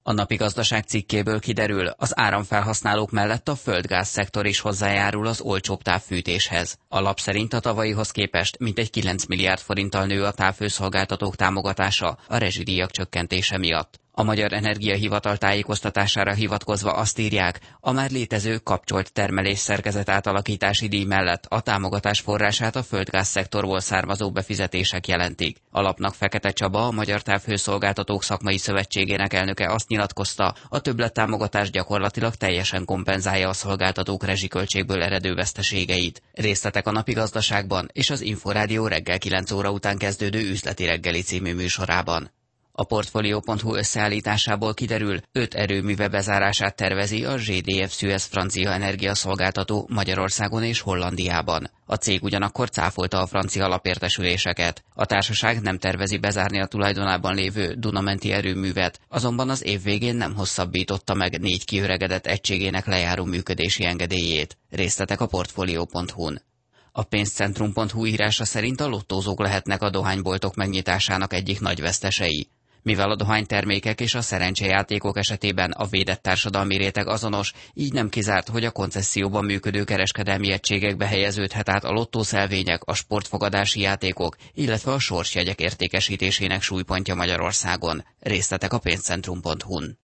A Napi Gazdaság cikkéből kiderül, az áramfelhasználók mellett a földgáz szektor is hozzájárul az olcsóbb távfűtéshez. A lap szerint a tavalyihoz képest mintegy 9 milliárd forinttal nő a távfőszolgáltatók támogatása a rezsidíjak csökkentése miatt. A Magyar Energiahivatal tájékoztatására hivatkozva azt írják, a már létező kapcsolt termelés szerkezet átalakítási díj mellett a támogatás forrását a földgáz szektorból származó befizetések jelentik. A lapnak Fekete Csaba, a Magyar Távhőszolgáltatók Szakmai Szövetségének elnöke azt nyilatkozta, a többlettámogatás gyakorlatilag teljesen kompenzálja a szolgáltatók rezsiköltségből eredő veszteségeit. Részletek a Napi Gazdaságban és az Inforádió reggel 9 óra után kezdődő üzleti reggeli című műsorában. A Portfolio.hu összeállításából kiderül, 5 erőműve bezárását tervezi a GDF Suez francia energiaszolgáltató Magyarországon és Hollandiában. A cég ugyanakkor cáfolta a francia alapértesüléseket. A társaság nem tervezi bezárni a tulajdonában lévő Dunamenti erőművet, azonban az év végén nem hosszabbította meg 4 kiöregedett egységének lejáró működési engedélyét. Részletek a Portfolio.hu-n. A pénzcentrum.hu írása szerint a lottózók lehetnek a dohányboltok megnyitásának egyik nagy vesztesei. Mivel a dohánytermékek és a szerencsejátékok esetében a védett társadalmi réteg azonos, így nem kizárt, hogy a koncesszióban működő kereskedelmi egységekbe helyeződhet át a lottószelvények, a sportfogadási játékok, illetve a sorsjegyek értékesítésének súlypontja Magyarországon. Részletek a pénzcentrum.hu-n.